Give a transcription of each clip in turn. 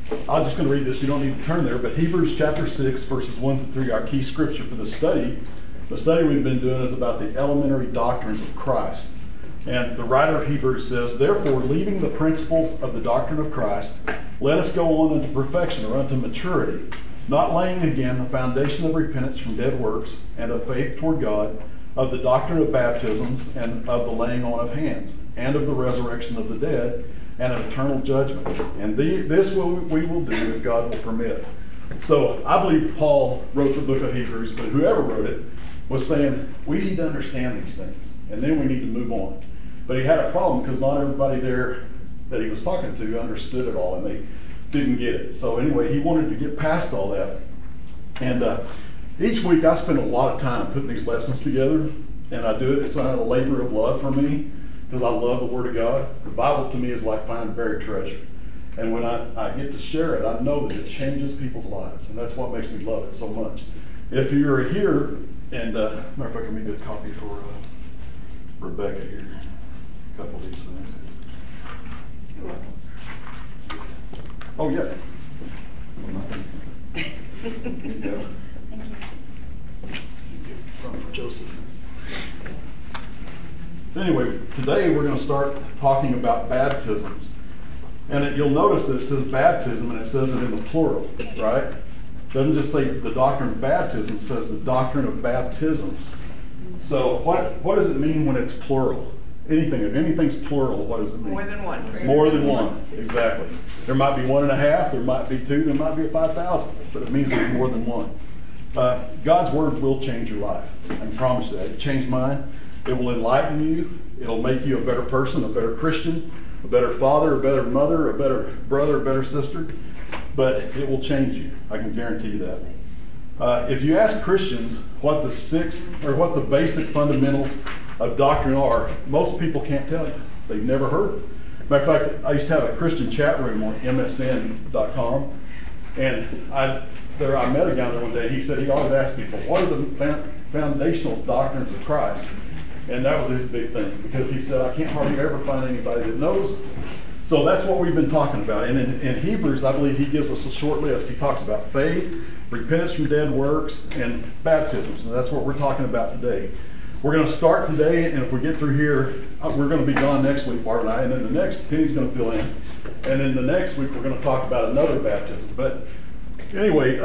I'm just going to read this. You don't need to turn there, but Hebrews chapter 6, verses 1 to 3, our key scripture for the study. The study we've been doing is about the elementary doctrines of Christ. And the writer of Hebrews says, "Therefore, leaving the principles of the doctrine of Christ, let us go on unto perfection," or unto maturity, "not laying again the foundation of repentance from dead works, and of faith toward God, of the doctrine of baptisms, and of the laying on of hands, and of the resurrection of the dead, and of eternal judgment. And this we will do if God will permit." So I believe Paul wrote the book of Hebrews, but whoever wrote it was saying, we need to understand these things, and then we need to move on. But he had a problem because not everybody there that he was talking to understood it all, and they didn't get it. So anyway, he wanted to get past all that. And each week I spend a lot of time putting these lessons together, and I do it. It's not a labor of love for me because I love the Word of God. The Bible to me is like finding buried treasure. And when I get to share it, I know that it changes people's lives, and that's what makes me love it so much. If you're here, and matter of fact, let me get a copy for Rebecca here. A couple of these things. You're welcome. Oh, yeah. There you go. Thank you. Something for Joseph. Anyway, today we're going to start talking about baptisms. And you'll notice that it says baptism, and it says it in the plural, right? It doesn't just say the doctrine of baptism, it says the doctrine of baptisms. So what does it mean when it's plural? Anything, if anything's plural, what does it mean? More than one. More than one, exactly. There might be 1.5, there might be 2, there might be 5,000, but it means there's more than one. God's Word will change your life. I can promise you that. It changed mine. It will enlighten you. It'll make you a better person, a better Christian, a better father, a better mother, a better brother, a better sister. But it will change you. I can guarantee you that. If you ask Christians what the basic fundamentals of doctrine are, most people can't tell you. They've never heard it. Matter of fact, I used to have a Christian chat room on MSN.com, and I met a guy there one day. He said he always asked people, what are the foundational doctrines of Christ? And that was his big thing, because he said, I can't hardly ever find anybody that knows. So that's what we've been talking about. And in Hebrews, I believe he gives us a short list. He talks about faith, repentance from dead works, and baptisms. And that's what we're talking about today. We're going to start today, and if we get through here, we're going to be gone next week, Bart and I, and then the next, Penny's going to fill in. And then the next week, we're going to talk about another baptism. But anyway,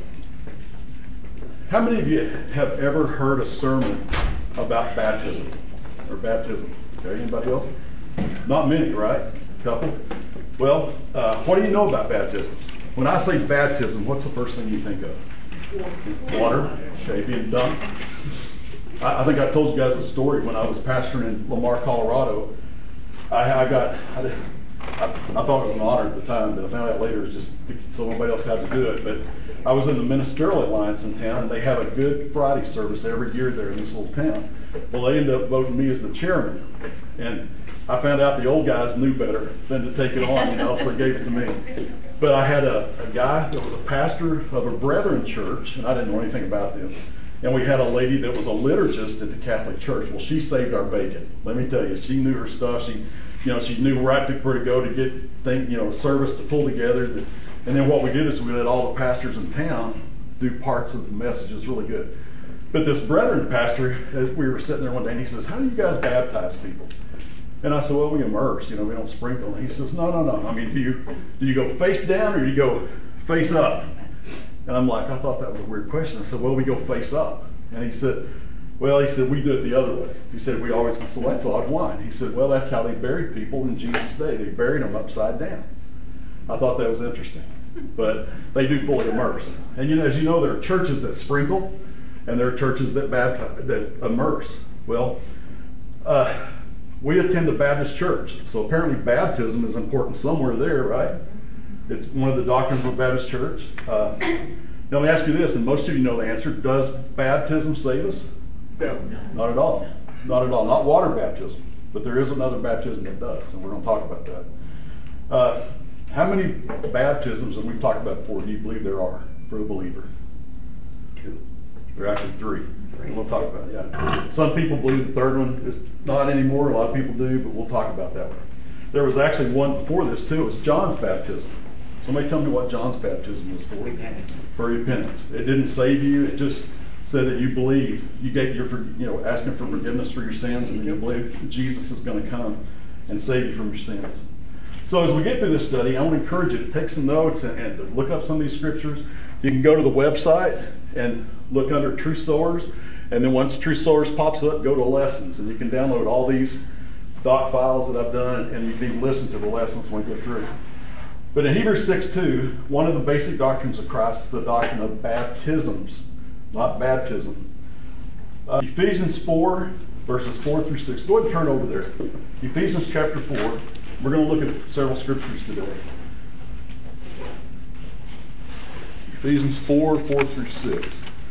how many of you have ever heard a sermon about baptism? Or baptism? Okay, anybody else? Not many, right? A couple? Well, what do you know about baptisms? When I say baptism, what's the first thing you think of? Water. Okay, being dunked. I think I told you guys a story when I was pastoring in Lamar, Colorado. I thought it was an honor at the time, but I found out later it was just so nobody else had to do it. But I was in the Ministerial Alliance in town, and they have a Good Friday service every year there in this little town. Well, they ended up voting me as the chairman, and I found out the old guys knew better than to take it on, so they gave it to me. But I had a guy that was a pastor of a Brethren church, and I didn't know anything about them. And we had a lady that was a liturgist at the Catholic Church. Well, she saved our bacon. Let me tell you, she knew her stuff. She knew right where to go to get service to pull together. And then what we did is we let all the pastors in town do parts of the message. It was really good. But this Brethren pastor, as we were sitting there one day, and he says, "How do you guys baptize people?" And I said, "Well, we immerse. We don't sprinkle." And he says, "No. I mean, do you go face down or do you go face up?" And I'm like, I thought that was a weird question. I said, "Well, we go face up." And he said, "We do it the other way." He said, "We always," I said, "Well, that's odd. Why?" He said, "Well, that's how they buried people in Jesus' day. They buried them upside down." I thought that was interesting. But they do fully immerse. And as you know, there are churches that sprinkle, and there are churches that baptize, that immerse. Well, we attend a Baptist church, so apparently baptism is important somewhere there, right? It's one of the doctrines of a Baptist church. Now let me ask you this, and most of you know the answer. Does baptism save us? No. Not at all. Not at all. Not water baptism. But there is another baptism that does, and we're going to talk about that. How many baptisms, and we've talked about before, do you believe there are for a believer? 2. There are actually 3. And we'll talk about it, yeah. Some people believe the third one is not anymore. A lot of people do, but we'll talk about that one. There was actually one before this, too. It was John's baptism. Somebody tell me what John's baptism was for. Repentance. For repentance. It didn't save you. It just said that you believe. You gave asking for forgiveness for your sins, and then you believe Jesus is going to come and save you from your sins. So as we get through this study, I want to encourage you to take some notes and to look up some of these scriptures. You can go to the website and look under True Sowers, and then once True Sowers pops up, go to lessons, and you can download all these doc files that I've done, and you can even listen to the lessons when we go through. But in Hebrews 6:2, one of the basic doctrines of Christ is the doctrine of baptisms, not baptism. Ephesians 4, verses 4 through 6. Go ahead and turn over there. Ephesians chapter 4. We're going to look at several scriptures today. Ephesians 4, 4 through 6.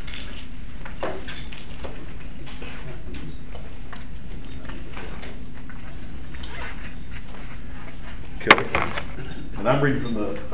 Okay. And I'm reading from the,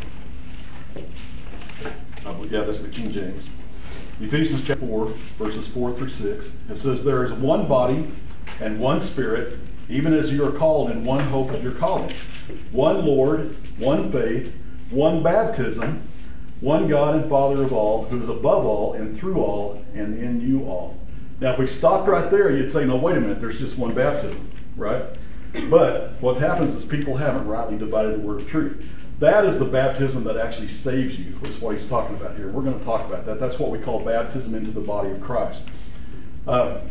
that's the King James. Ephesians chapter 4, verses 4 through 6. It says, "There is one body and one Spirit, even as you are called in one hope of your calling. One Lord, one faith, one baptism, one God and Father of all, who is above all and through all and in you all." Now, if we stopped right there, you'd say, no, wait a minute, there's just one baptism, right? But what happens is people haven't rightly divided the word of truth. That is the baptism that actually saves you, is what he's talking about here. We're going to talk about that. That's what we call baptism into the body of Christ. Let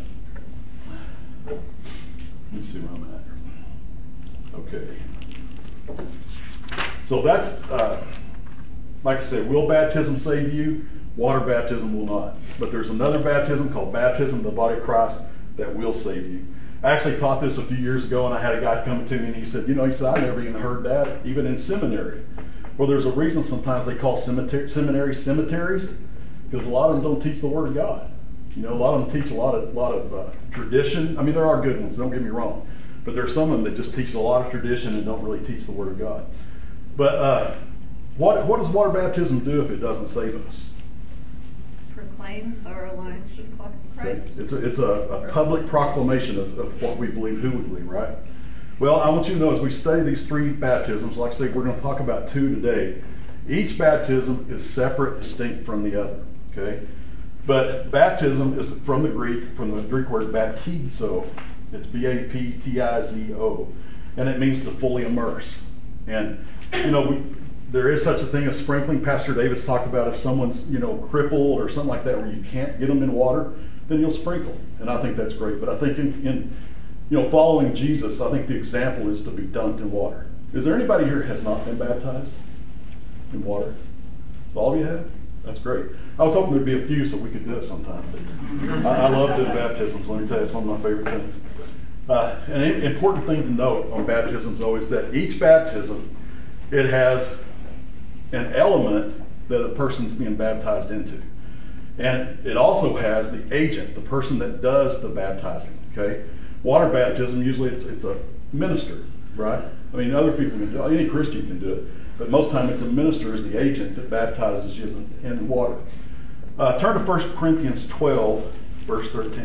me see where I'm at. Okay. So that's, like I said, will baptism save you? Water baptism will not. But there's another baptism called baptism in the body of Christ that will save you. I actually taught this a few years ago, and I had a guy come to me and he said, I never even heard that, even in seminary. Well, there's a reason sometimes they call seminaries, because a lot of them don't teach the Word of God. A lot of them teach a lot of tradition. I mean, there are good ones, don't get me wrong. But there's some of them that just teach a lot of tradition and don't really teach the Word of God. But what does water baptism do if it doesn't save us? Proclaims our alliance with Christ. It's a public proclamation of what we believe, who we believe, right? Well, I want you to know as we study these three baptisms, like I say, we're going to talk about two today. Each baptism is separate, distinct from the other, okay? But baptism is from the Greek word baptizo. It's B-A-P-T-I-Z-O. And it means to fully immerse. And, there is such a thing as sprinkling. Pastor David's talked about if someone's, crippled or something like that where you can't get them in water, then you'll sprinkle. And I think that's great. But I think in following Jesus, I think the example is to be dunked in water. Is there anybody here who has not been baptized in water? All of you have? That's great. I was hoping there'd be a few so we could do it sometime. I love doing baptisms. Let me tell you, it's one of my favorite things. An important thing to note on baptisms, though, is that each baptism, it has an element that a person's being baptized into. And it also has the agent, the person that does the baptizing, okay? Water baptism, usually it's a minister, right? I mean, other people can do it. Any Christian can do it. But most of the time it's a minister is the agent that baptizes you in water. Turn to 1 Corinthians 12, verse 13.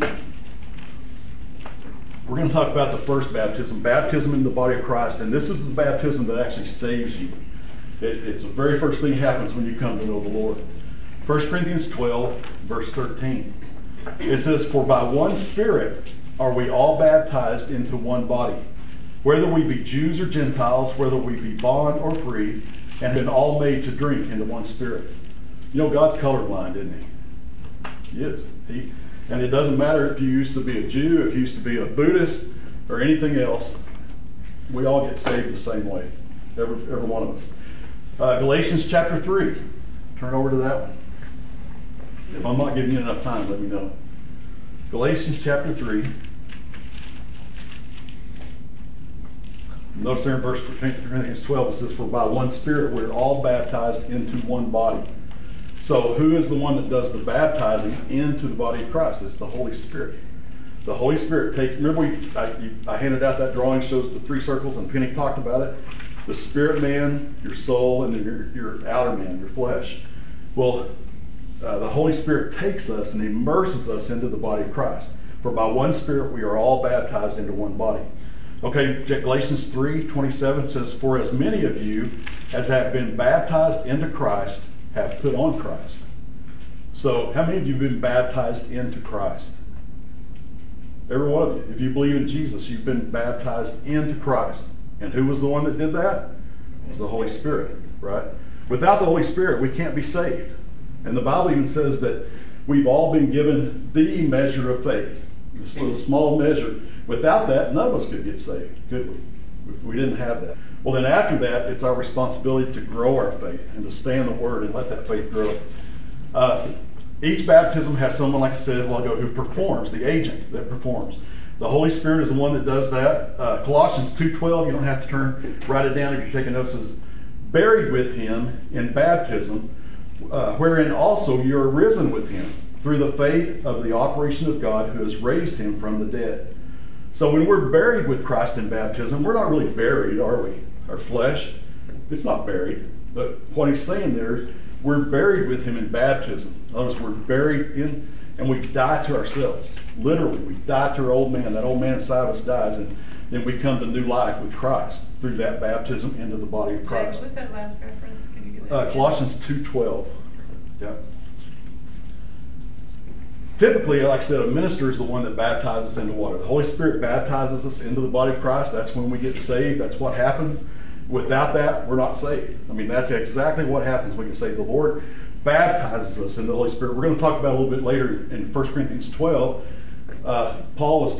We're going to talk about the first baptism in the body of Christ. And this is the baptism that actually saves you. It's the very first thing that happens when you come to know the Lord. 1 Corinthians 12, verse 13. It says, "For by one Spirit are we all baptized into one body, whether we be Jews or Gentiles, whether we be bond or free, and have been all made to drink into one Spirit." God's colorblind, isn't he? He is. And it doesn't matter if you used to be a Jew, if you used to be a Buddhist, or anything else. We all get saved the same way. Every one of us. Galatians chapter 3. Turn over to that one. If I'm not giving you enough time, let me know. Galatians chapter 3. Notice there in verse 12 it says, "For by one Spirit we're all baptized into one body." So who is the one that does the baptizing into the body of Christ? It's the Holy Spirit. The Holy Spirit takes, remember I handed out that drawing, shows the three circles, and Penny talked about it. The spirit man, your soul, and then your outer man, your flesh. Well, the Holy Spirit takes us and immerses us into the body of Christ. For by one Spirit we are all baptized into one body. Okay, Galatians 3:27 says, "For as many of you as have been baptized into Christ have put on Christ." So how many of you have been baptized into Christ? Every one of you. If you believe in Jesus, you've been baptized into Christ. And who was the one that did that? It was the Holy Spirit, right? Without the Holy Spirit, we can't be saved. And the Bible even says that we've all been given the measure of faith. This little small measure. Without that, none of us could get saved, could we? If we didn't have that. Well, then after that, it's our responsibility to grow our faith and to stay in the Word and let that faith grow. Each baptism has someone, like I said a while ago, who performs, the agent that performs. The Holy Spirit is the one that does that. Colossians 2:12, you don't have to write it down if you're taking notes, says, "Buried with him in baptism, wherein also you are risen with him through the faith of the operation of God who has raised him from the dead." So when we're buried with Christ in baptism, we're not really buried, are we? Our flesh, it's not buried. But what he's saying there is we're buried with him in baptism. In other words, we're buried in, and we die to ourselves. Literally, we die to our old man. That old man inside of us dies, and then we come to new life with Christ through that baptism into the body of Christ. What was that last reference? Can you give that? Colossians 2:12. Yeah. Typically, like I said, a minister is the one that baptizes us into water. The Holy Spirit baptizes us into the body of Christ. That's when we get saved. That's what happens. Without that, we're not saved. I mean, that's exactly what happens when you say the Lord baptizes us in the Holy Spirit. We're going to talk about it a little bit later in 1 Corinthians 12. Paul was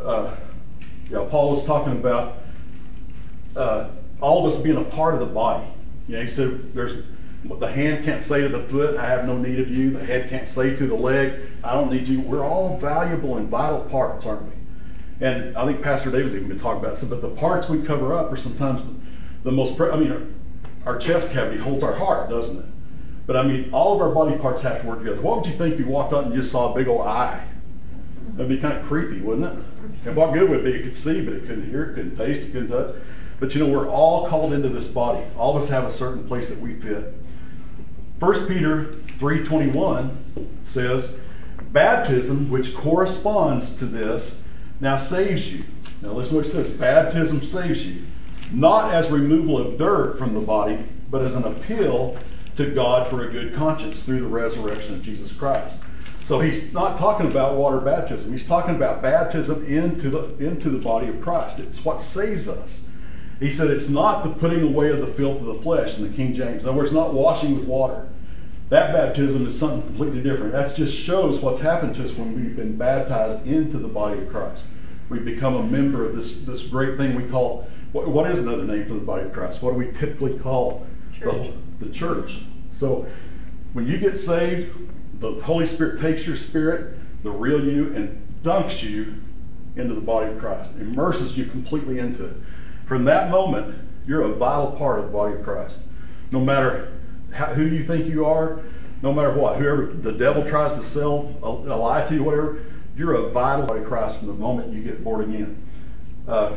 talking about all of us being a part of the body. You know, he said, the hand can't say to the foot, "I have no need of you." The head can't say to the leg, "I don't need you." We're all valuable and vital parts, aren't we? And I think Pastor David's even been talking about this, but the parts we cover up are sometimes the most, our chest cavity holds our heart, doesn't it? But I mean, all of our body parts have to work together. What would you think if you walked out and you just saw a big old eye? That'd be kind of creepy, wouldn't it? And what good would it be? It could see, but it couldn't hear, it couldn't taste, it couldn't touch. But you know, we're all called into this body. All of us have a certain place that we fit. 1 Peter 3:21 says, "Baptism, which corresponds to this, now saves you." Now listen to what it says. Baptism saves you, not as removal of dirt from the body, but as an appeal to God for a good conscience through the resurrection of Jesus Christ. So he's not talking about water baptism. He's talking about baptism into the body of Christ. It's what saves us. He said it's not the putting away of the filth of the flesh in the King James. In other words, not washing with water. That baptism is something completely different. That just shows what's happened to us when we've been baptized into the body of Christ. We've become a member of this great thing we call, what is another name for the body of Christ? What do we typically call the church? So when you get saved, the Holy Spirit takes your spirit, the real you, and dunks you into the body of Christ, immerses you completely into it. From that moment, you're a vital part of the body of Christ. No matter who you think you are, no matter what, whoever the devil tries to sell a lie to you, whatever, you're a vital part of Christ from the moment you get born again. Let's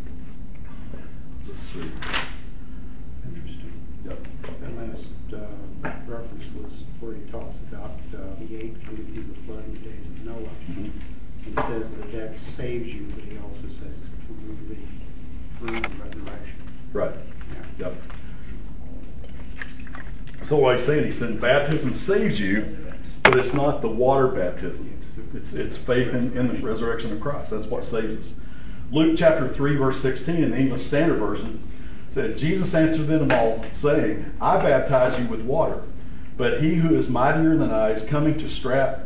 see. Interesting. Yep. That last reference was where he talks about the eight coming through the flood in the days of Noah. Mm-hmm. And he says that saves you, but he also says it's through the resurrection. Right. Yeah. Yep. So what he's saying, he said baptism saves you, but it's not the water baptism. It's faith in the resurrection of Christ. That's what saves us. Luke chapter 3, verse 16 in the English Standard Version said, "Jesus answered them all, saying, I baptize you with water, but he who is mightier than I is coming, the strap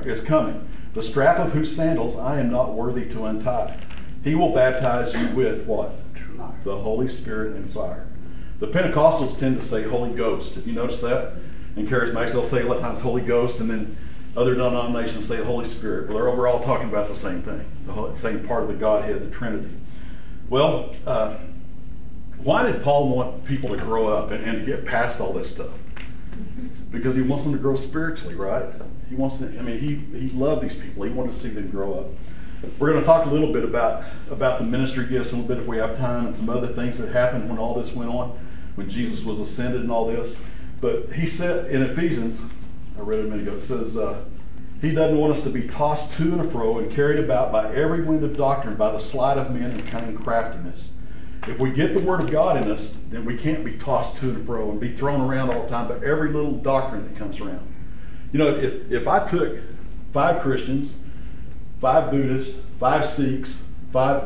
of whose sandals I am not worthy to untie. He will baptize you with" what? The Holy Spirit and fire. The Pentecostals tend to say Holy Ghost. Have you noticed that? In Charismatics, they'll say a lot of times Holy Ghost, and then other denominations say the Holy Spirit. Well, they're overall talking about the same thing, the same part of the Godhead, the Trinity. Well, why did Paul want people to grow up and to get past all this stuff? Because he wants them to grow spiritually, right? He wants them, he loved these people. He wanted to see them grow up. We're going to talk a little bit about the ministry gifts, a little bit if we have time, and some other things that happened when all this went on, when Jesus was ascended and all this. But he said in Ephesians, I read it a minute ago, it says, He doesn't want us to be tossed to and fro and carried about by every wind of doctrine, by the sleight of men and cunning craftiness. If we get the Word of God in us, then we can't be tossed to and fro and be thrown around all the time by every little doctrine that comes around. You know, if I took 5 Christians, 5 Buddhists, 5 Sikhs, 5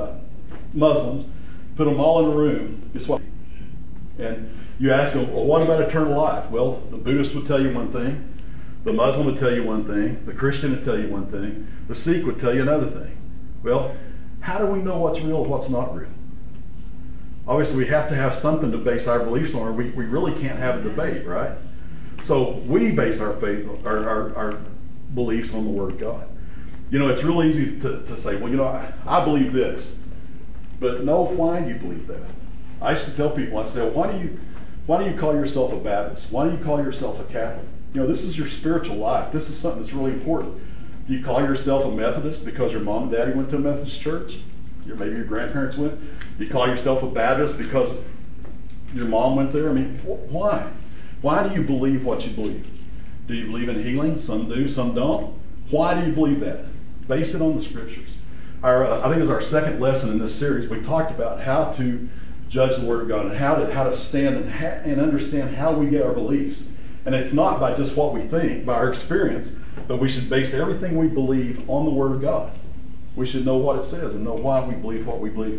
Muslims, put them all in a room, guess what? And you ask them, well, what about eternal life? Well, the Buddhist would tell you one thing. The Muslim would tell you one thing. The Christian would tell you one thing. The Sikh would tell you another thing. Well, how do we know what's real and what's not real? Obviously, we have to have something to base our beliefs on, or we really can't have a debate, right? So we base our faith, our beliefs on the Word of God. You know, it's real easy to say, well, you know, I believe this. But no, why do you believe that? I used to tell people, I'd say, well, why do you call yourself a Baptist? Why do you call yourself a Catholic? You know, this is your spiritual life. This is something that's really important. Do you call yourself a Methodist because your mom and daddy went to a Methodist church? Maybe your grandparents went? Do you call yourself a Baptist because your mom went there? I mean, why? Why do you believe what you believe? Do you believe in healing? Some do, some don't. Why do you believe that? Base it on the Scriptures. I think it was our second lesson in this series. We talked about how to judge the Word of God and how to stand and understand how we get our beliefs. And it's not by just what we think, by our experience, but we should base everything we believe on the Word of God. We should know what it says and know why we believe what we believe.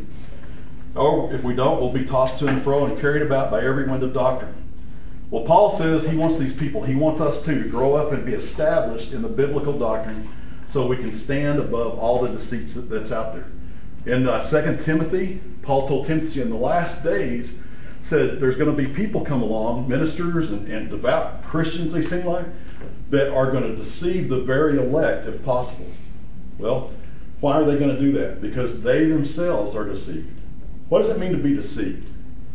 Or if we don't, we'll be tossed to and fro and carried about by every wind of doctrine. Well, Paul says he wants these people, he wants us too, to grow up and be established in the biblical doctrine so we can stand above all the deceits that's out there. In 2 Timothy, Paul told Timothy in the last days, said there's going to be people come along, ministers and devout Christians, they seem like, that are going to deceive the very elect if possible. Well, why are they going to do that? Because they themselves are deceived. What does it mean to be deceived?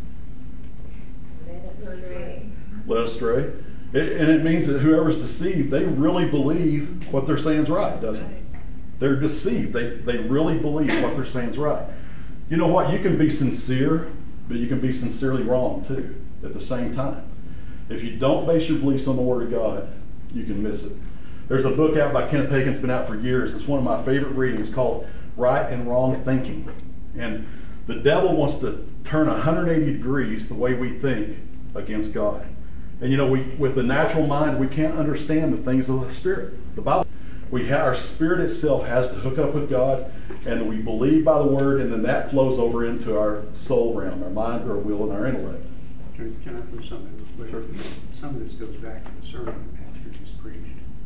Led astray. And it means that whoever's deceived, they really believe what they're saying is right, doesn't it? They're deceived. They really believe what they're saying is right. You know what? You can be sincere, but you can be sincerely wrong too at the same time. If you don't base your beliefs on the Word of God, you can miss it. There's a book out by Kenneth Hagin, it's been out for years. It's one of my favorite readings called Right and Wrong Thinking. And the devil wants to turn 180 degrees the way we think against God. And you know, with the natural mind, we can't understand the things of the Spirit. The Bible, our spirit itself has to hook up with God, and we believe by the Word, and then that flows over into our soul realm, our mind, our will, and our intellect. Can I put something real quick? Sure. Some of this goes back to the sermon the pastor just preached.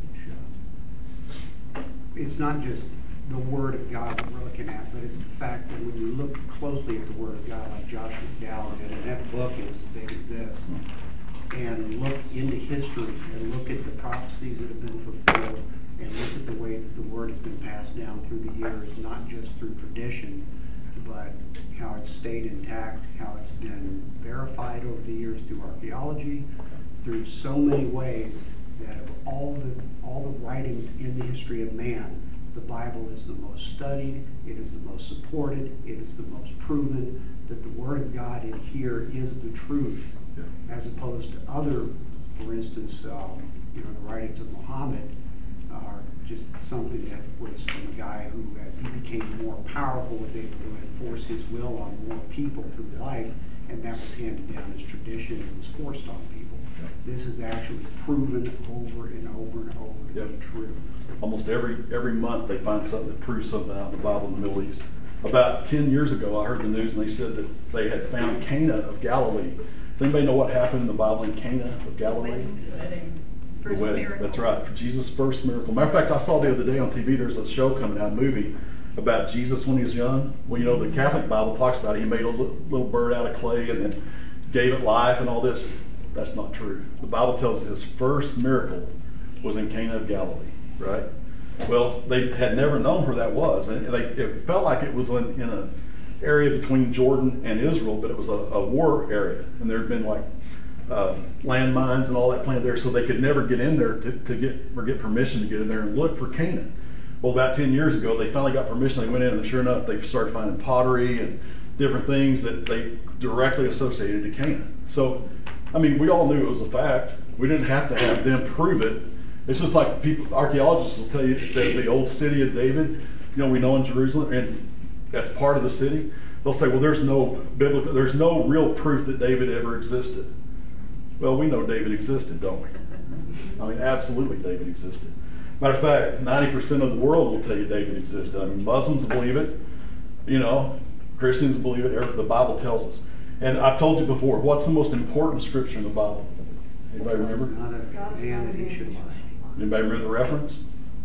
It's not just the Word of God that we're looking at, but it's the fact that when you look closely at the Word of God, like Josh McDowell did, and that book is as big as this, and look into history and look at the prophecies that have been fulfilled and look at the way that the Word has been passed down through the years, not just through tradition, but how it's stayed intact, how it's been verified over the years through archaeology, through so many ways that of all the writings in the history of man, the Bible is the most studied, it is the most supported, it is the most proven, that the Word of God in here is the truth, as opposed to other, for instance, the writings of Muhammad are just something that was from a guy who, as he became more powerful, was able to enforce his will on more people through life, and that was handed down as tradition and was forced on people. This is actually proven over and over and over to be true. Almost every month they find something that proves something out in the Bible in the Middle East. About 10 years ago, I heard the news, and they said that they had found Cana of Galilee. Does anybody know what happened in the Bible in Cana of Galilee? The wedding. Miracle. That's right, Jesus' first miracle. Matter of fact, I saw the other day on TV, there's a show coming out, a movie, about Jesus when he was young. Well, you know, the Catholic Bible talks about it. He made a little bird out of clay and then gave it life and all this. That's not true. The Bible tells us his first miracle was in Cana of Galilee, right? Well, they had never known where that was. And it felt like it was in an area between Jordan and Israel, but it was a war area. And there had been like landmines and all that planted there, so they could never get in there to get permission to get in there and look for Canaan. Well, about 10 years ago, they finally got permission. They went in, and sure enough, they started finding pottery and different things that they directly associated to Canaan. So, I mean, we all knew it was a fact. We didn't have to have them prove it. It's just like people, archaeologists will tell you that the old city of David, we know in Jerusalem, and that's part of the city. They'll say, well, there's no real proof that David ever existed. Well, we know David existed, don't we? I mean, absolutely David existed. Matter of fact, 90% of the world will tell you David existed. I mean, Muslims believe it, Christians believe it, the Bible tells us. And I've told you before, what's the most important scripture in the Bible? Anybody remember? Not a man that he should lie. Anybody remember the reference?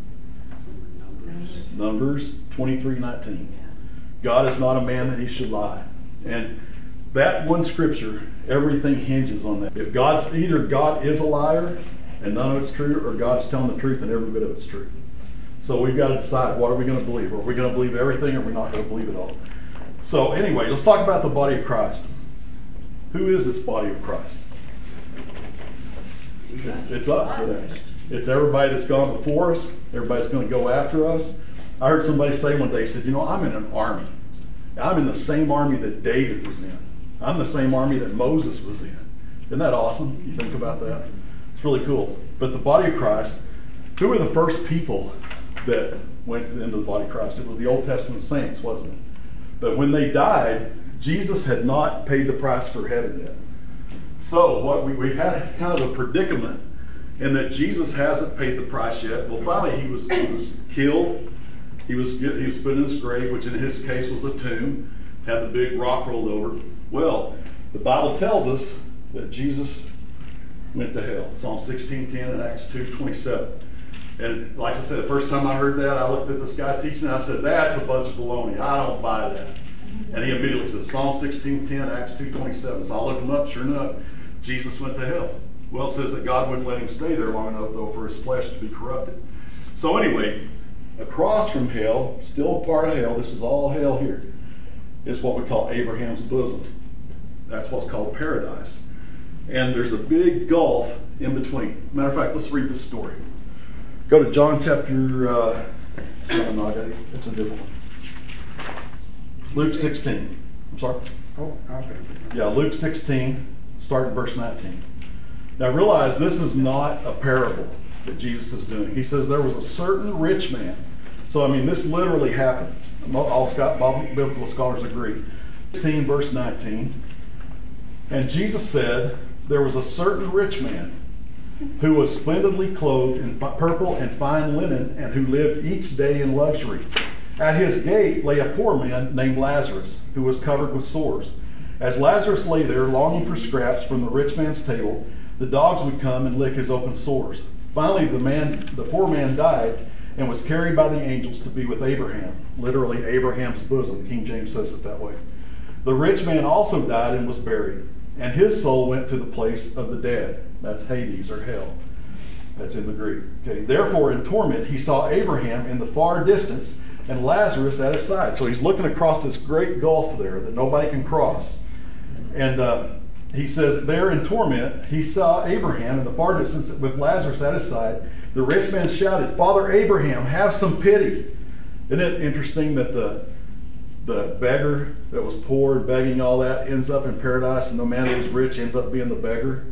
Numbers 23:19. God is not a man that he should lie. And that one scripture, everything hinges on that. If either God is a liar and none of it's true, or God is telling the truth and every bit of it's true. So we've got to decide, what are we going to believe? Are we going to believe everything, or are we not going to believe it all? So anyway, let's talk about the body of Christ. Who is this body of Christ? It's us. It's everybody that's gone before us. Everybody's going to go after us. I heard somebody say one day, said, I'm in an army. I'm in the same army that David was in. I'm the same army that Moses was in. Isn't that awesome? You think about that? It's really cool. But the body of Christ, who were the first people that went into the body of Christ? It was the Old Testament saints, wasn't it? But when they died, Jesus had not paid the price for heaven yet. So what we've had kind of a predicament in that Jesus hasn't paid the price yet. Well, finally he was killed. He was put in his grave, which in his case was a tomb, had the big rock rolled over. Well, the Bible tells us that Jesus went to hell. Psalm 16:10 and Acts 2:27. And like I said, the first time I heard that, I looked at this guy teaching and I said, that's a bunch of baloney. I don't buy that. And he immediately said, Psalm 16:10, Acts 2:27. So I looked him up, sure enough, Jesus went to hell. Well, it says that God wouldn't let him stay there long enough, though, for his flesh to be corrupted. So anyway, across from hell, still a part of hell, this is all hell here, is what we call Abraham's bosom. That's what's called paradise. And there's a big gulf in between. Matter of fact, let's read this story. Go to John chapter, no, it's a different one. Luke 16. I'm sorry? Oh, okay. Yeah, Luke 16, starting verse 19. Now realize this is not a parable that Jesus is doing. He says there was a certain rich man. So, I mean, this literally happened. All biblical scholars agree. 16, verse 19. And Jesus said, there was a certain rich man who was splendidly clothed in purple and fine linen, and who lived each day in luxury. At his gate lay a poor man named Lazarus, who was covered with sores. As Lazarus lay there longing for scraps from the rich man's table, the dogs would come and lick his open sores. Finally, the poor man died and was carried by the angels to be with Abraham, literally Abraham's bosom. King James says it that way. The rich man also died and was buried, and his soul went to the place of the dead. That's Hades, or hell. That's in the Greek. Okay. Therefore, in torment, he saw Abraham in the far distance and Lazarus at his side. So he's looking across this great gulf there that nobody can cross. And he says, there in torment, he saw Abraham in the far distance with Lazarus at his side. The rich man shouted, Father Abraham, have some pity. Isn't it interesting that the beggar that was poor and begging all that ends up in paradise, and the man that was rich ends up being the beggar?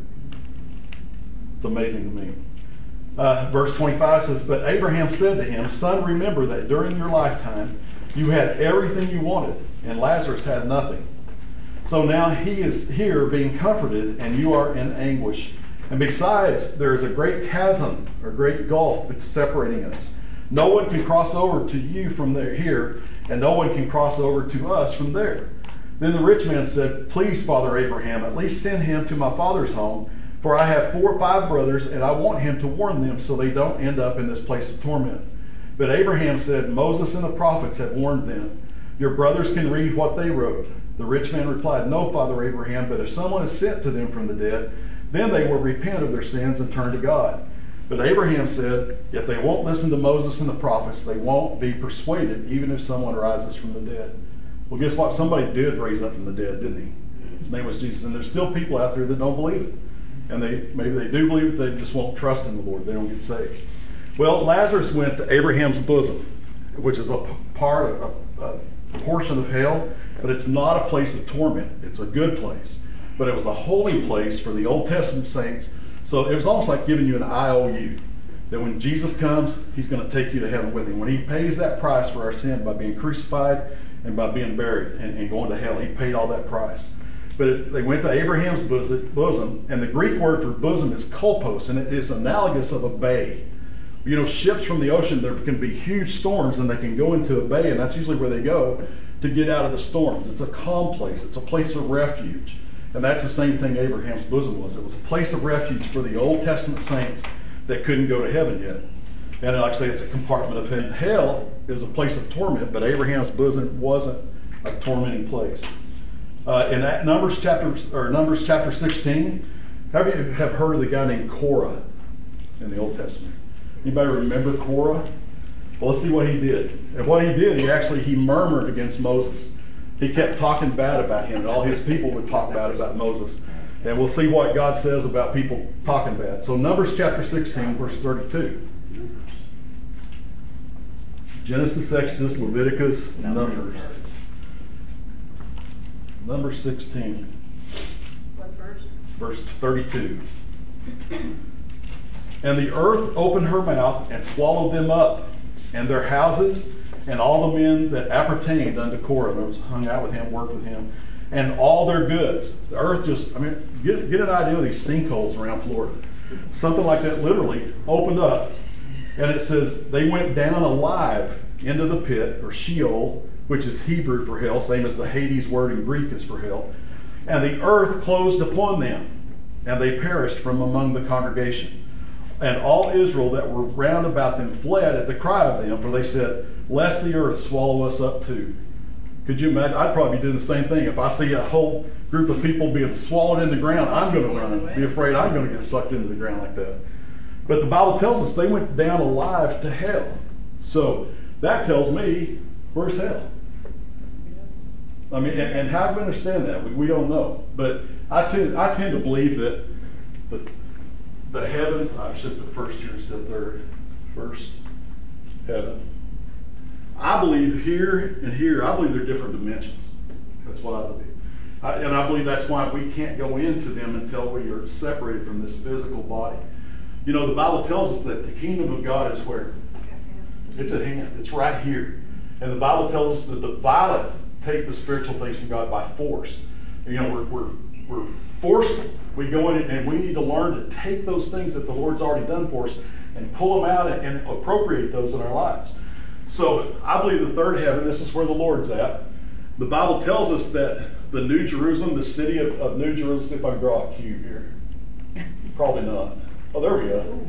It's amazing to me. Verse 25 says, but Abraham said to him, Son, remember that during your lifetime you had everything you wanted, and Lazarus had nothing. So now he is here being comforted, and you are in anguish. And besides, there is a great chasm, or great gulf separating us. No one can cross over to you from there here, and no one can cross over to us from there. Then the rich man said, Please, Father Abraham, at least send him to my father's home, for I have 4 or 5 brothers, and I want him to warn them so they don't end up in this place of torment. But Abraham said, Moses and the prophets have warned them. Your brothers can read what they wrote. The rich man replied, No, Father Abraham, but if someone is sent to them from the dead, then they will repent of their sins and turn to God. But Abraham said, If they won't listen to Moses and the prophets, they won't be persuaded, even if someone rises from the dead. Well, guess what? Somebody did raise up from the dead, didn't he? His name was Jesus. And there's still people out there that don't believe it. And maybe they do believe it, they just won't trust in the Lord. They don't get saved. Well, Lazarus went to Abraham's bosom, which is a portion of hell, but it's not a place of torment. It's a good place. But it was a holy place for the Old Testament saints. So it was almost like giving you an IOU. that when Jesus comes, he's going to take you to heaven with him. When he pays that price for our sin by being crucified and by being buried and going to hell, he paid all that price. But they went to Abraham's bosom, and the Greek word for bosom is kolpos, and it is analogous of a bay. You know, ships from the ocean, there can be huge storms, and they can go into a bay, and that's usually where they go to get out of the storms. It's a calm place. It's a place of refuge. And that's the same thing Abraham's bosom was. It was a place of refuge for the Old Testament saints that couldn't go to heaven yet. And like I say, it's a compartment of heaven. Hell is a place of torment, but Abraham's bosom wasn't a tormenting place. In that Numbers chapter 16, have you have heard of the guy named Korah in the Old Testament? Anybody remember Korah? Well, let's see what he did. And what he did, he murmured against Moses. He kept talking bad about him, and all his people would talk bad about Moses. And we'll see what God says about people talking bad. So Numbers chapter 16, verse 32. Genesis, Exodus, Leviticus, Numbers. Number 16. What verse? Verse 32. And the earth opened her mouth and swallowed them up, and their houses, and all the men that appertained unto Korah, those hung out with him, worked with him, and all their goods. The earth get an idea of these sinkholes around Florida. Something like that literally opened up, and it says they went down alive into the pit, or Sheol, which is Hebrew for hell, same as the Hades word in Greek is for hell. And the earth closed upon them, and they perished from among the congregation. And all Israel that were round about them fled at the cry of them, for they said, lest the earth swallow us up too. Could you imagine? I'd probably be doing the same thing. If I see a whole group of people being swallowed in the ground, I'm going to run and be afraid I'm going to get sucked into the ground like that. But the Bible tells us they went down alive to hell. So that tells me, where's hell? I mean, and how do we understand that? We don't know. But I tend to believe that the heavens, I should put first here instead of third. First, heaven. I believe here and here, I believe they're different dimensions. That's what I believe. And I believe that's why we can't go into them until we are separated from this physical body. You know, the Bible tells us that the kingdom of God is where? It's at hand. It's right here. And the Bible tells us that the violent take the spiritual things from God by force. You know, we're forceful. We go in and we need to learn to take those things that the Lord's already done for us and pull them out and appropriate those in our lives. So I believe the third heaven, this is where the Lord's at. The Bible tells us that the New Jerusalem, the city of New Jerusalem, see if I can draw a cube here. Probably not. Oh, there we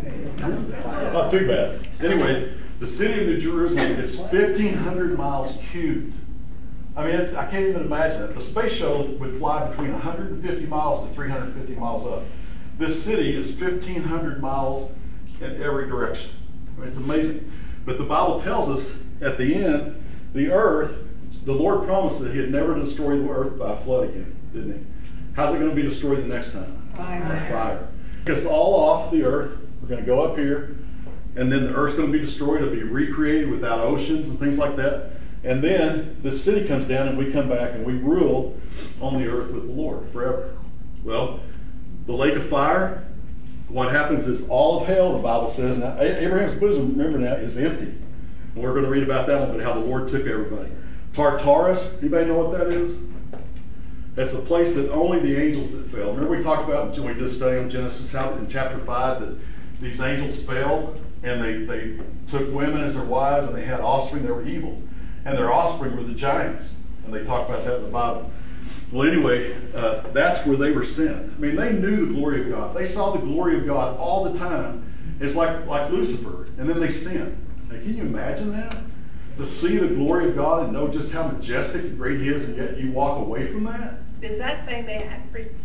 go. Not too bad. Anyway, the city of New Jerusalem is 1,500 miles cubed. I mean, I can't even imagine it. The space shuttle would fly between 150 miles to 350 miles up. This city is 1,500 miles in every direction. I mean, it's amazing. But the Bible tells us at the end, the earth, the Lord promised that he had never destroyed the earth by a flood again, didn't he? How's it going to be destroyed the next time? By fire. It's all off the earth. We're going to go up here, and then the earth's going to be destroyed. It'll be recreated without oceans and things like that. And then the city comes down and we come back and we rule on the earth with the Lord forever. Well, the lake of fire, what happens is all of hell, the Bible says, now Abraham's bosom, remember now, is empty. And we're going to read about that one, but how the Lord took everybody. Tartarus, anybody know what that is? That's a place that only the angels that fell. Remember we talked about when we just studied on Genesis, how in chapter 5 that these angels fell and they took women as their wives and they had offspring. They were evil. And their offspring were the giants. And they talk about that in the Bible. Well, anyway, that's where they were sent. I mean, they knew the glory of God. They saw the glory of God all the time. It's like Lucifer. And then they sinned. Now, can you imagine that? To see the glory of God and know just how majestic and great he is, and yet you walk away from that? Is that saying they had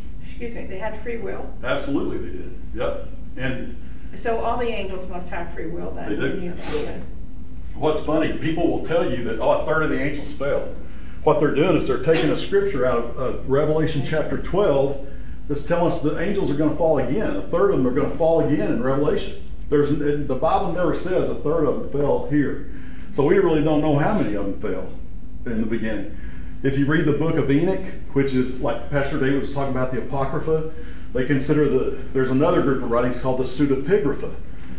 free will? Absolutely they did. Yep. And so all the angels must have free will then? They do. Okay. What's funny, people will tell you that, a third of the angels fell. What they're doing is they're taking a scripture out of Revelation chapter 12 that's telling us the angels are going to fall again. A third of them are going to fall again in Revelation. The Bible never says a third of them fell here. So we really don't know how many of them fell in the beginning. If you read the book of Enoch, which is like Pastor David was talking about the Apocrypha, they consider there's another group of writings called the Pseudepigrapha.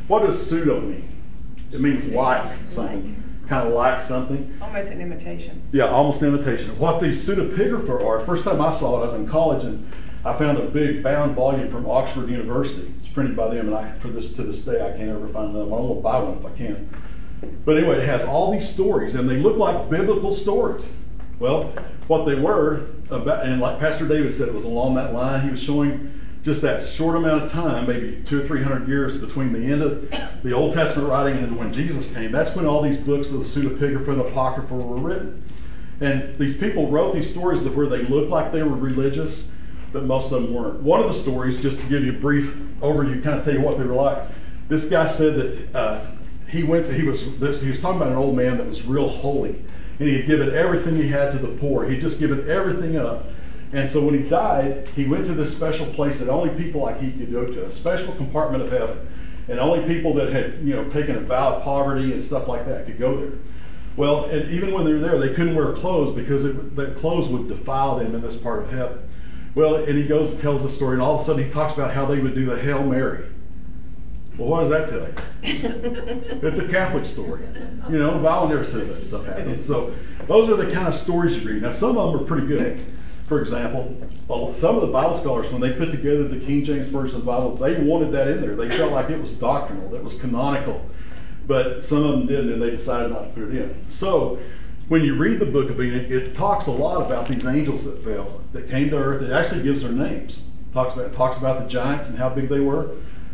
What does pseudo mean? It means like something, kind of like something. Almost an imitation. Yeah, almost imitation. What these pseudepigrapha are, first time I saw it, I was in college, and I found a big bound volume from Oxford University. It's printed by them, and to this day, I can't ever find another one. I'm going to buy one if I can. But anyway, it has all these stories, and they look like biblical stories. Well, what they were, and like Pastor David said, it was along that line. He was showing just that short amount of time, maybe 200 or 300 years between the end of the Old Testament writing and when Jesus came. That's when all these books of the pseudepigrapha and apocrypha were written. And these people wrote these stories to where they looked like they were religious, but most of them weren't. One of the stories, just to give you a brief overview, kind of tell you what they were like. This guy said that he was talking about an old man that was real holy, and he had given everything he had to the poor. He'd just given everything up. And so when he died, he went to this special place that only people like he could go to, a special compartment of heaven. And only people that had, taken a vow of poverty and stuff like that could go there. Well, and even when they were there, they couldn't wear clothes because the clothes would defile them in this part of heaven. Well, and he goes and tells the story, and all of a sudden he talks about how they would do the Hail Mary. Well, what does that tell you? It's a Catholic story. The Bible never says that stuff happens. So those are the kind of stories you read. Now, some of them are pretty good. For example, some of the Bible scholars, when they put together the King James Version of the Bible, they wanted that in there. They felt like it was doctrinal, that was canonical. But some of them didn't, and they decided not to put it in. So when you read the book of Enoch, it talks a lot about these angels that fell, that came to earth. It actually gives their names. It talks about the giants and how big they were.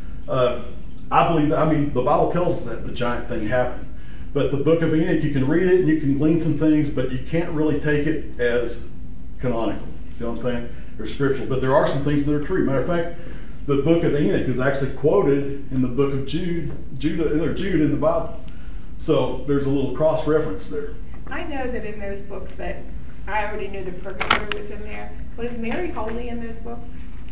I believe that, the Bible tells us that the giant thing happened. But the book of Enoch, you can read it and you can glean some things, but you can't really take it as canonical. See what I'm saying? They're scriptural. But there are some things that are true. Matter of fact, the book of Enoch is actually quoted in the book of Jude in the Bible. So there's a little cross-reference there. I know that in those books that I already knew the purgatory was in there. Was Mary holy in those books?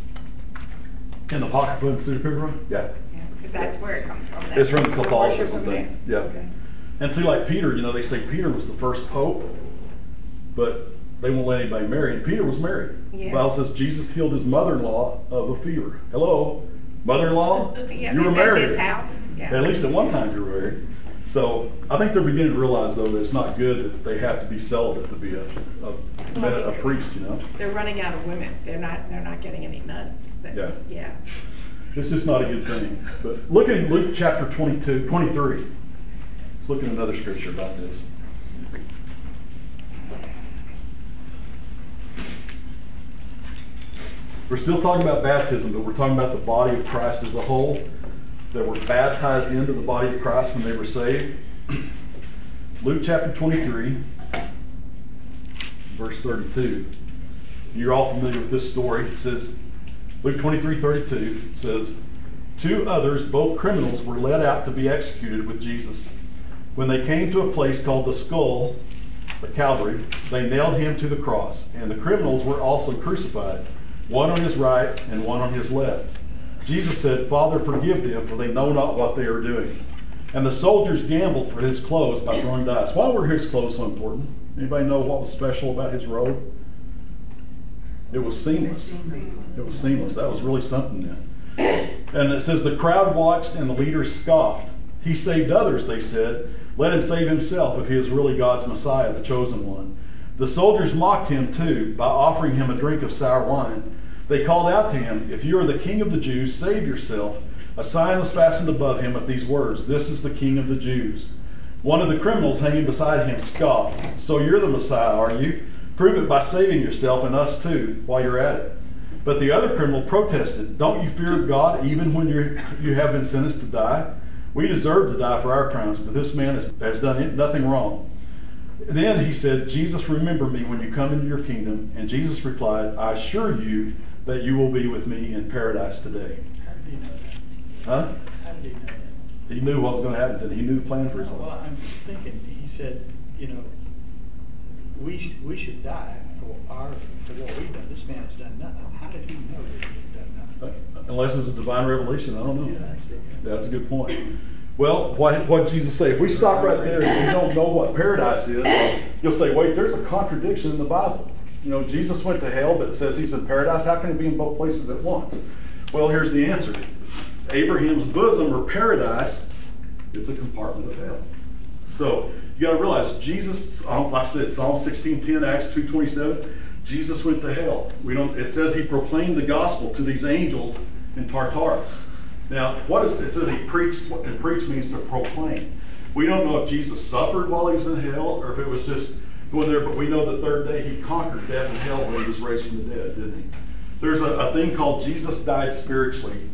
In the Apocrypha and Pseudepigrapha? Yeah. Because that's where it comes from. It's from Catholicism. There. Yeah. Okay. And see, like Peter, they say Peter was the first pope, but they won't let anybody marry. And Peter was married. Yeah. The Bible says Jesus healed his mother-in-law of a fever. Hello, mother-in-law? Yeah, You were married. At his house. Yeah. At least at one time you were married. So I think they're beginning to realize, though, that it's not good that they have to be celibate to be a priest. They're running out of women. They're not getting any nuns. Yeah. It's just not a good thing. But look at Luke chapter 23. Let's look at another scripture about this. We're still talking about baptism, but we're talking about the body of Christ as a whole, that were baptized into the body of Christ when they were saved. Luke chapter 23, verse 32. You're all familiar with this story. It says, Luke 23:32 says, 2 others, both criminals, were led out to be executed with Jesus. When they came to a place called the Skull, the Calvary, they nailed him to the cross, and the criminals were also crucified, one on his right and one on his left. Jesus said, Father, forgive them, for they know not what they are doing. And the soldiers gambled for his clothes by throwing dice. Why were his clothes so important? Anybody know what was special about his robe? It was seamless. It was seamless. That was really something then. And it says, the crowd watched and the leaders scoffed. He saved others, they said. Let him save himself if he is really God's Messiah, the chosen one. The soldiers mocked him too by offering him a drink of sour wine. They called out to him, if you are the king of the Jews, save yourself. A sign was fastened above him with these words, this is the king of the Jews. One of the criminals hanging beside him scoffed, so you're the Messiah, are you? Prove it by saving yourself and us too, while you're at it. But the other criminal protested, don't you fear God even when you have been sentenced to die? We deserve to die for our crimes, but this man has done nothing wrong. Then he said, Jesus, remember me when you come into your kingdom. And Jesus replied, I assure you that you will be with me in paradise today. How did he know that? Huh? How did he know that? He knew what was going to happen to him. He knew the plan for his life. Well, I'm thinking, he said, we should die for what we've done. This man has done nothing. How did he know that he had done nothing? Unless it's a divine revelation, I don't know. Yeah, that's it. That's a good point. Well, what did Jesus say? If we stop right there and you don't know what paradise is, you'll say, wait, there's a contradiction in the Bible. Jesus went to hell, but it says he's in paradise. How can he be in both places at once? Well, here's the answer. Abraham's bosom or paradise, it's a compartment of hell. So you got to realize Jesus, like I said, Psalm 16:10, Acts 2:27, Jesus went to hell. It says he proclaimed the gospel to these angels in Tartarus. Now, it says he preached, and preach means to proclaim. We don't know if Jesus suffered while he was in hell or if it was just going there, but we know the third day he conquered death and hell when he was raised from the dead, didn't he? There's a thing called Jesus died spiritually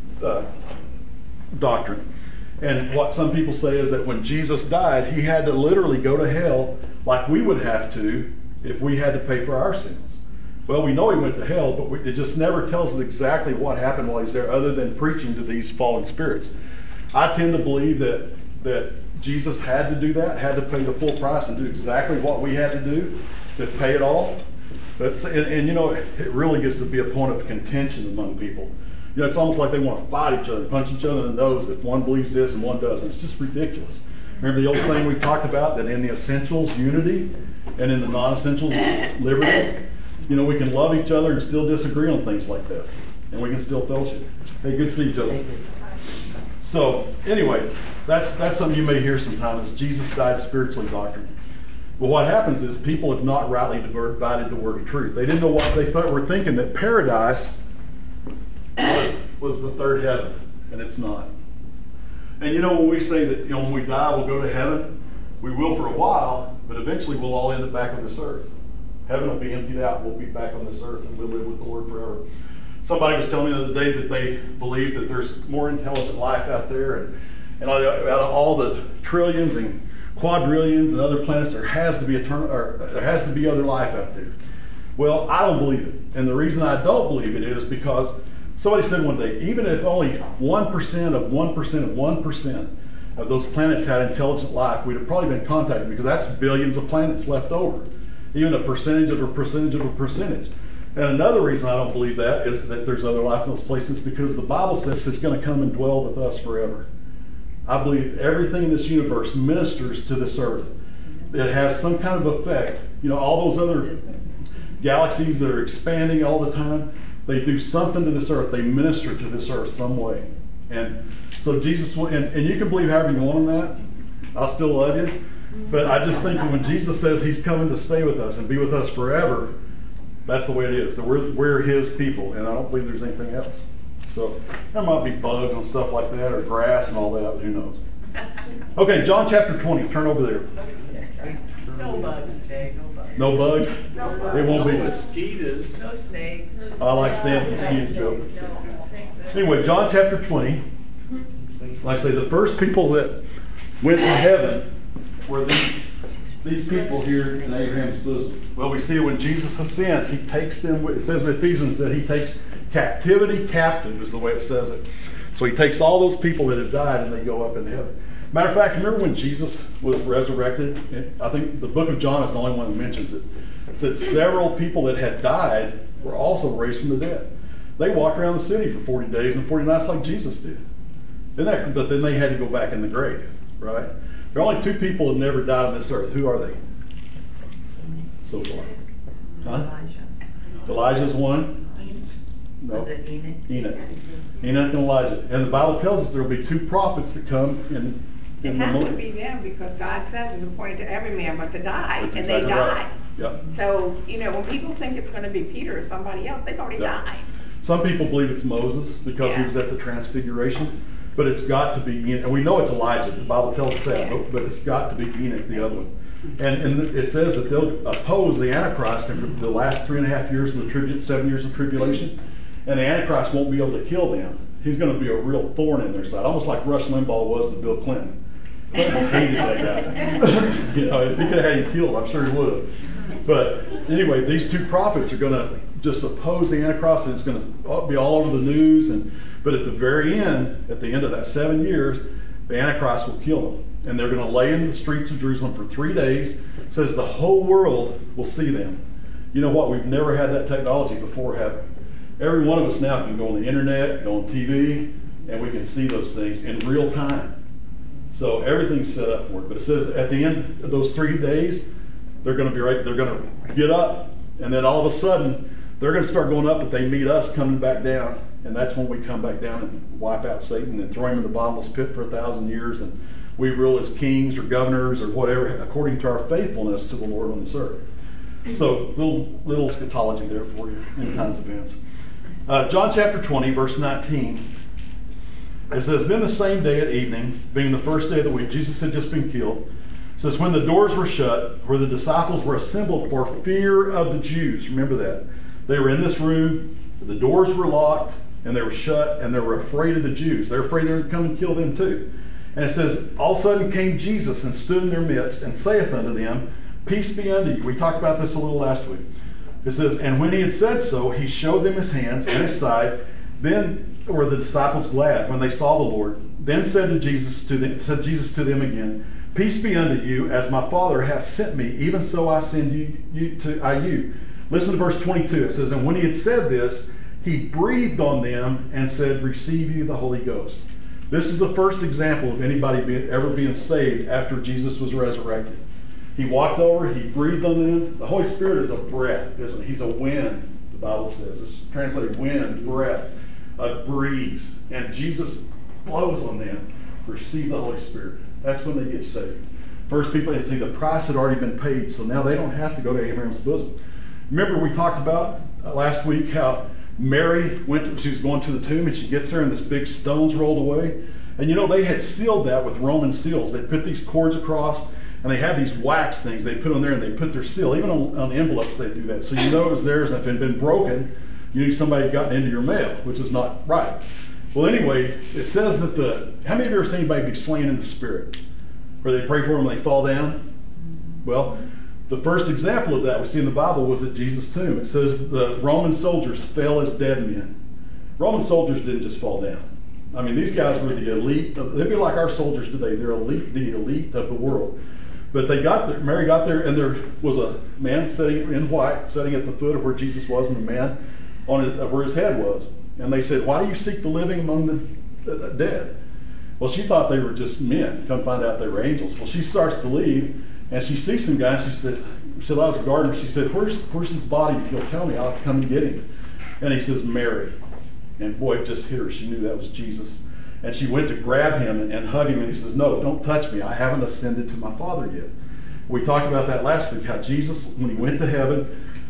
doctrine. And what some people say is that when Jesus died, he had to literally go to hell like we would have to if we had to pay for our sins. Well, we know he went to hell, but it just never tells us exactly what happened while he's there other than preaching to these fallen spirits. I tend to believe that Jesus had to do that, had to pay the full price and do exactly what we had to do to pay it all. And you know, it really gets to be a point of contention among people. You know, it's almost like they want to fight each other, punch each other in the nose if one believes this and one doesn't. It's just ridiculous. Remember the old saying we talked about, that in the essentials, unity, and in the non-essentials, liberty? You know, we can love each other and still disagree on things like that. And we can still fellowship. Hey, good to see you, Joseph. So, anyway, that's something you may hear sometimes, is Jesus died spiritually doctrine. But what happens is people have not rightly divided the word of truth. They didn't know what they thought. Were thinking that paradise was the third heaven, and it's not. And you know, when we say that, you know, when we die we'll go to heaven, we will for a while, but eventually we'll all end up back on this earth. Heaven will be emptied out, we'll be back on this earth, and we'll live with the Lord forever. Somebody was telling me the other day that they believe that there's more intelligent life out there, and out of all the trillions and quadrillions and other planets, there has to be other life out there. Well, I don't believe it. And the reason I don't believe it is because somebody said one day, even if only 1% of 1% of 1% of those planets had intelligent life, we'd have probably been contacted, because that's billions of planets left over. Even a percentage of a percentage of a percentage. And another reason I don't believe that is that there's other life in those places, because the Bible says it's going to come and dwell with us forever. I believe everything in this universe ministers to this earth. It has some kind of effect. You know, all those other galaxies that are expanding all the time, they do something to this earth. They minister to this earth some way. And so Jesus, and you can believe however you want on that. I'll still love you. But I just think that when Jesus says he's coming to stay with us and be with us forever, that's the way it is. That we're his people, and I don't believe there's anything else. So there might be bugs and stuff like that, or grass and all that, but who knows. Okay, John chapter 20. Turn over there. No bugs, Jay. No bugs. No bugs? No bugs. It won't be. Mosquitoes. No snakes. I like Stan's mosquito joke. Anyway, John chapter 20. Like I say, the first people that went to heaven were these people here in Abraham's bosom. Well, we see when Jesus ascends, he takes them, it says in Ephesians that he takes captivity captive, is the way it says it. So he takes all those people that have died and they go up into heaven. Matter of fact, remember when Jesus was resurrected? I think the book of John is the only one that mentions it. It said several people that had died were also raised from the dead. They walked around the city for 40 days and 40 nights like Jesus did. But then they had to go back in the grave, right? There are only two people who have never died on this earth. Who are they? So far. Huh? Elijah's one. No. Was it Enoch? Enoch. Enoch and Elijah. And the Bible tells us there will be two prophets that come in It the has to millennium. be them, because God says it's appointed to every man but to die, That's and exactly they right. die. Yep. So, you know, when people think it's going to be Peter or somebody else, they've already Yep. died. Some people believe it's Moses because he Yeah. was at the Transfiguration, but it's got to be Enoch. And we know it's Elijah. The Bible tells us that, Yeah. but it's got to be Enoch, the other one. And it says that they'll oppose the Antichrist in the last 3.5 years of the 7 years of tribulation, and the Antichrist won't be able to kill them. He's going to be a real thorn in their side, almost like Rush Limbaugh was to Bill Clinton. Clinton hated that guy. You know, if he could have had him killed, I'm sure he would have. But anyway, these two prophets are going to just oppose the Antichrist, and it's going to be all over the news. But at the very end, at the end of that 7 years, the Antichrist will kill them. And they're going to lay in the streets of Jerusalem for 3 days. It says the whole world will see them. You know what? We've never had that technology before, have we? Every one of us now can go on the internet, go on TV, and we can see those things in real time. So everything's set up for it. But it says at the end of those 3 days, they're going to be right. They're going to get up, and then all of a sudden, they're going to start going up, but they meet us coming back down. And that's when we come back down and wipe out Satan and throw him in the bottomless pit for 1,000 years, and we rule as kings or governors or whatever according to our faithfulness to the Lord on this earth. So little eschatology there for you, end times events. John chapter 20, verse 19. It says, then the same day at evening, being the first day of the week, Jesus had just been killed. It says, when the doors were shut, where the disciples were assembled for fear of the Jews. Remember that. They were in this room, the doors were locked, and they were shut, and they were afraid of the Jews. They're afraid they were going to come and kill them too. And it says, all of a sudden came Jesus and stood in their midst, and saith unto them, peace be unto you. We talked about this a little last week. It says, and when he had said so, he showed them his hands and his side. Then were the disciples glad when they saw the Lord. Then said Jesus to them again, peace be unto you, as my Father hath sent me, even so I send you. Listen to verse 22. It says, and when he had said this, he breathed on them and said, receive ye the Holy Ghost. This is the first example of anybody ever being saved after Jesus was resurrected. He walked over, he breathed on them. The Holy Spirit is a breath, isn't he? He's a wind, the Bible says. It's translated wind, breath, a breeze. And Jesus blows on them, receive the Holy Spirit. That's when they get saved. First people, and see, the price had already been paid, so now they don't have to go to Abraham's bosom. Remember we talked about last week how Mary she was going to the tomb, and she gets there and this big stone's rolled away. And you know, they had sealed that with Roman seals. They put these cords across, and they had these wax things they put on there, and they put their seal. Even on envelopes they do that. So you know it was theirs, and if it had been broken, you knew somebody had gotten into your mail, which is not right. Well, anyway, it says that how many of you ever seen anybody be slain in the spirit? Where they pray for them and they fall down? Well, the first example of that we see in the Bible was at Jesus' tomb. It says the Roman soldiers fell as dead men. Roman soldiers didn't just fall down. I mean, these guys were the elite. They'd be like our soldiers today. They're the elite of the world. But they got there. Mary got there, and there was a man sitting in white, sitting at the foot of where Jesus was, and the man where his head was. And they said, "Why do you seek the living among the dead?" Well, she thought they were just men. Come find out they were angels. Well, she starts to leave, and she sees some guy. She said, "I was a gardener." She said, "Where's his body? If you'll tell me, I'll come and get him." And he says, "Mary." And boy, it just hit her. She knew that was Jesus. And she went to grab him and hug him, and he says, "No, don't touch me. I haven't ascended to my Father yet." We talked about that last week, how Jesus, when he went to heaven,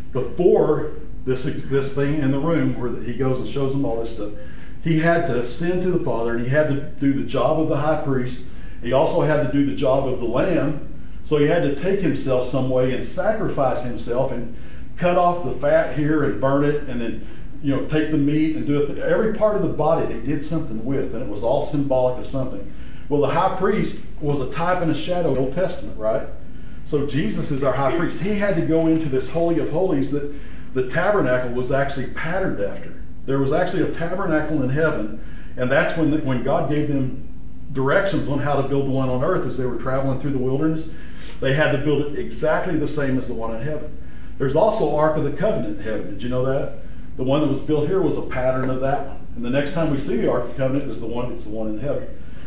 before this thing in the room where he goes and shows them all this stuff, he had to ascend to the Father, and he had to do the job of the high priest. He also had to do the job of the Lamb. So he had to take himself some way and sacrifice himself and cut off the fat here and burn it, and then take the meat and do it. Every part of the body they did something with, and it was all symbolic of something. Well, the high priest was a type and a shadow of the Old Testament, right? So Jesus is our high priest. He had to go into this Holy of Holies that the tabernacle was actually patterned after. There was actually a tabernacle in heaven, and that's when God gave them directions on how to build the one on earth as they were traveling through the wilderness. They had to build it exactly the same as the one in heaven. There's also Ark of the Covenant in heaven. Did you know that? The one that was built here was a pattern of that one. And the next time we see the Ark of the Covenant is the one in heaven.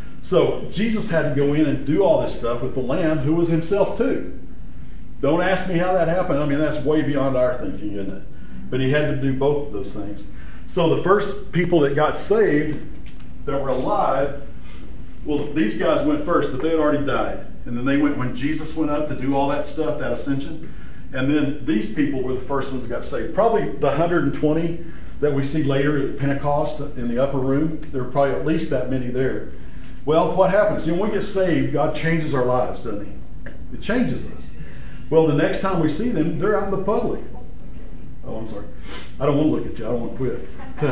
So Jesus had to go in and do all this stuff with the Lamb, who was himself too. Don't ask me how that happened. I mean, that's way beyond our thinking, isn't it? But he had to do both of those things. So the first people that got saved, that were alive, well, these guys went first, but they had already died. And then they went when Jesus went up to do all that stuff, that ascension. And then these people were the first ones that got saved. Probably the 120 that we see later at Pentecost in the upper room, there were probably at least that many there. Well, what happens? When we get saved, God changes our lives, doesn't he? It changes us. Well, the next time we see them, they're out in the public. Oh, I'm sorry. I don't want to look at you. I don't want to quit.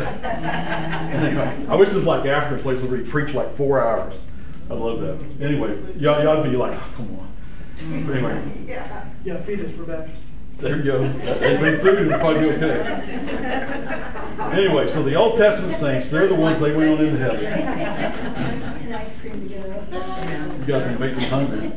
Anyway, I wish this was like African place where we preach like 4 hours. I love that. Anyway, y'all be like, oh, come on. But anyway. Yeah, feed us for baptism. There you go. They've been food, it'll probably be okay. Anyway, so the Old Testament saints, they're the ones they went on into heaven. And ice cream to get her up. You guys can make them hungry.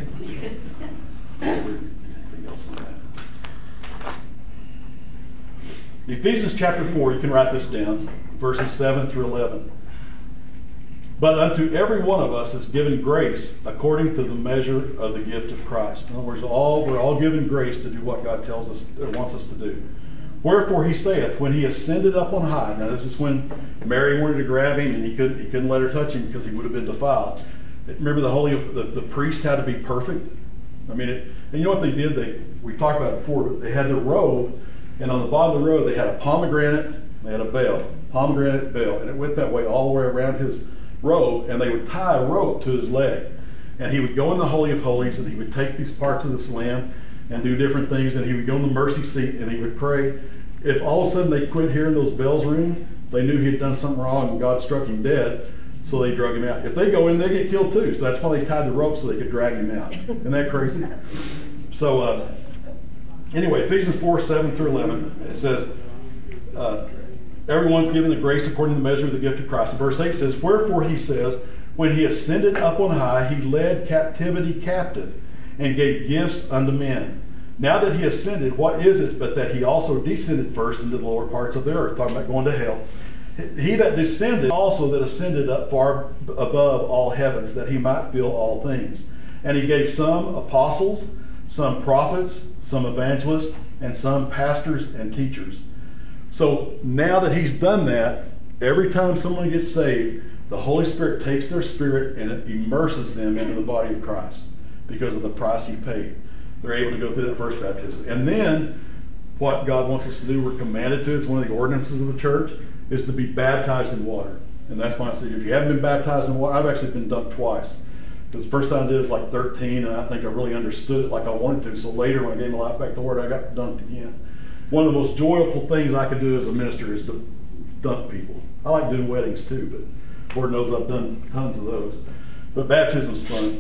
Anything else on that? Ephesians chapter 4, you can write this down, verses 7 through 11. But unto every one of us is given grace according to the measure of the gift of Christ. In other words, we're all given grace to do what God tells us or wants us to do. Wherefore he saith, when he ascended up on high. Now this is when Mary wanted to grab him and he couldn't let her touch him because he would have been defiled. Remember the priest had to be perfect. I mean, and you know what they did? We talked about it before. They had their robe, and on the bottom of the robe they had a pomegranate, they had a veil, pomegranate veil, and it went that way all the way around his robe, and they would tie a rope to his leg. And he would go in the Holy of Holies, and he would take these parts of this lamb and do different things, and he would go in the mercy seat, and he would pray. If all of a sudden they quit hearing those bells ring, they knew he had done something wrong and God struck him dead, so they drug him out. If they go in, they get killed too, so that's why they tied the rope so they could drag him out. Isn't that crazy? So anyway, Ephesians 4:7-11, it says, everyone's given the grace according to the measure of the gift of Christ. And verse 8 says, wherefore he says, when he ascended up on high, he led captivity captive and gave gifts unto men. Now that he ascended, what is it but that he also descended first into the lower parts of the earth? Talking about going to hell. He that descended also that ascended up far above all heavens, that he might fill all things. And he gave some apostles, some prophets, some evangelists, and some pastors and teachers. So now that he's done that, every time someone gets saved, the Holy Spirit takes their spirit and it immerses them into the body of Christ because of the price he paid. They're able to go through that first baptism. And then what God wants us to do, we're commanded to, it's one of the ordinances of the church, is to be baptized in water. And that's why I say, if you haven't been baptized in water, I've actually been dunked twice. Because the first time I did it was like 13, and I think I really understood it like I wanted to. So later, when I gave my life back to the Lord, I got dunked again. One of the most joyful things I could do as a minister is to dunk people. I like doing weddings too, but Lord knows I've done tons of those. But baptism's fun.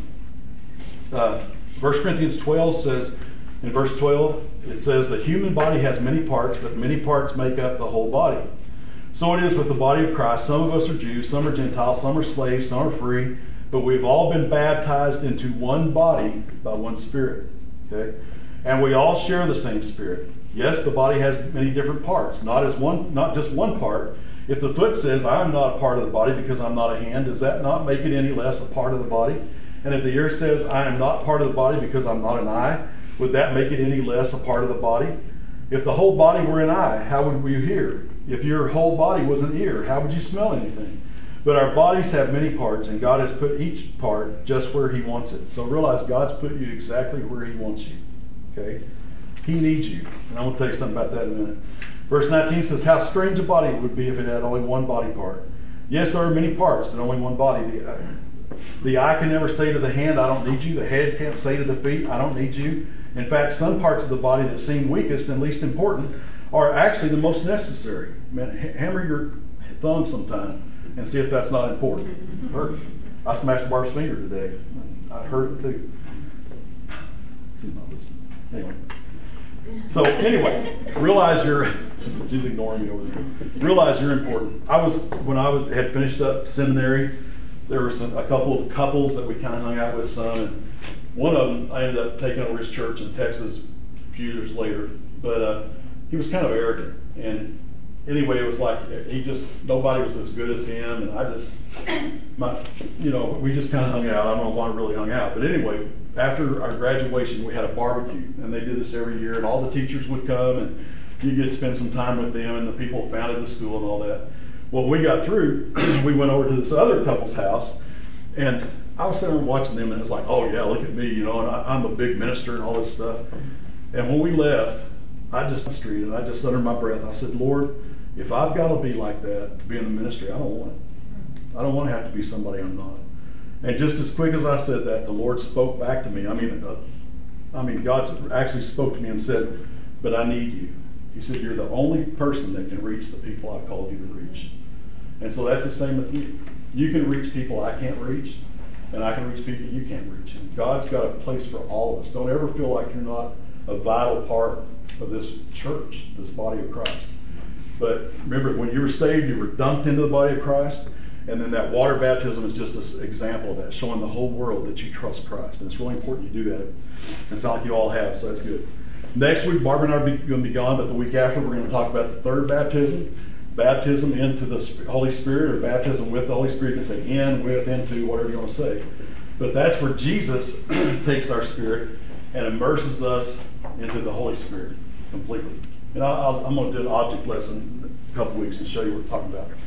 1 Corinthians 12 says, in verse 12, it says, the human body has many parts, but many parts make up the whole body. So it is with the body of Christ. Some of us are Jews, some are Gentiles, some are slaves, some are free, but we've all been baptized into one body by one Spirit. Okay? And we all share the same Spirit. Yes, the body has many different parts, not just one part. If the foot says, I'm not a part of the body because I'm not a hand, does that not make it any less a part of the body? And if the ear says, I am not part of the body because I'm not an eye, would that make it any less a part of the body? If the whole body were an eye, how would you hear? If your whole body was an ear, how would you smell anything? But our bodies have many parts, and God has put each part just where he wants it. So realize God's put you exactly where he wants you. Okay? He needs you. And I'm going to tell you something about that in a minute. Verse 19 says, how strange a body it would be if it had only one body part. Yes, there are many parts, but only one body. The eye can never say to the hand, I don't need you. The head can't say to the feet, I don't need you. In fact, some parts of the body that seem weakest and least important are actually the most necessary. Man, hammer your thumb sometime and see if that's not important. It hurts. I smashed Barb's finger today. I hurt it too. She's not listening. Anyway. So anyway, realize she's ignoring me over there. Realize you're important. When I had finished up seminary, there were a couple of couples that we kind of hung out with some, and one of them I ended up taking over his church in Texas a few years later. But he was kind of arrogant, and anyway, it was like nobody was as good as him, and we just kind of hung out. I don't know why I really hung out, but anyway, after our graduation, we had a barbecue, and they did this every year, and all the teachers would come, and you get to spend some time with them, and the people that founded the school and all that. Well, when we got through, we went over to this other couple's house, and I was sitting there watching them, and it was like, oh yeah, look at me, and I'm a big minister and all this stuff. And when we left, I just street, and I just under my breath, I said, Lord, if I've got to be like that to be in the ministry, I don't want it. I don't want to have to be somebody I'm not. And just as quick as I said that, the Lord spoke back to me. I mean, God actually spoke to me and said, but I need you. He said, you're the only person that can reach the people I've called you to reach. And so that's the same with you. You can reach people I can't reach, and I can reach people you can't reach. And God's got a place for all of us. Don't ever feel like you're not a vital part of this church, this body of Christ. But remember, when you were saved, you were dunked into the body of Christ, and then that water baptism is just an example of that, showing the whole world that you trust Christ. And it's really important you do that. It's not like you all have, so that's good. Next week, Barbara and I are going to be gone, but the week after, we're going to talk about the third baptism. Baptism into the Holy Spirit, or baptism with the Holy Spirit. You can say in, with, into, whatever you want to say. But that's where Jesus takes our spirit and immerses us into the Holy Spirit completely. And I'm gonna do an object lesson in a couple weeks and show you what we're talking about.